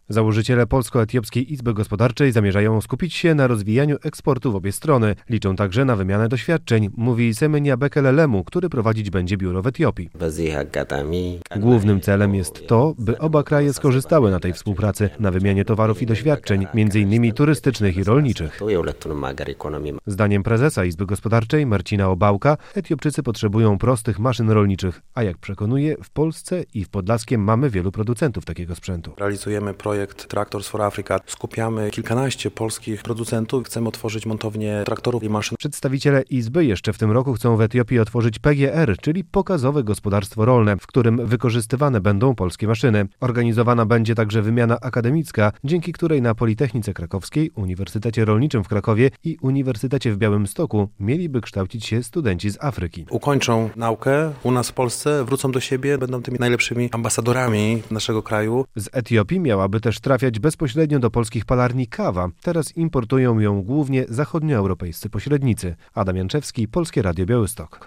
Założyciele Polsko-Etiopskiej Izby Gospodarczej zamierzają skupić się na rozwijaniu eksportu w obie strony. Liczą także na wymianę doświadczeń, mówi Semenia Bekelelemu, który prowadzić będzie biuro w Etiopii. Głównym celem jest to, by oba kraje skorzystały na tej współpracy, na wymianie towarów i doświadczeń, m.in. turystycznych i rolniczych. Zdaniem prezesa Izby Gospodarczej Marcina Obałka, Etiopczycy potrzebują prostych maszyn rolniczych, a jak przekonuje, w Polsce i w Podlaskiem mamy wielu producentów takiego sprzętu. Realizujemy projekt Tractors for Africa. Skupiamy kilkanaście polskich producentów. Chcemy otworzyć montownię traktorów i maszyn. Przedstawiciele Izby jeszcze w tym roku chcą w Etiopii otworzyć PGR, czyli pokazowe gospodarstwo rolne, w którym wykorzystywane będą polskie maszyny. Organizowana będzie także wymiana akademicka, dzięki której na Politechnice Krakowskiej, Uniwersytecie Rolniczym w Krakowie i Uniwersytecie w Białymstoku mieliby kształcić się studenci z Afryki. Ukończą naukę u nas w Polsce, wrócą do siebie, będą tymi najlepszymi ambasadorami naszego kraju. Z Etiopii miałaby też trafiać bezpośrednio do polskich palarni kawa. Teraz importują ją głównie zachodnioeuropejscy pośrednicy. Adam Janczewski, Polskie Radio Białystok.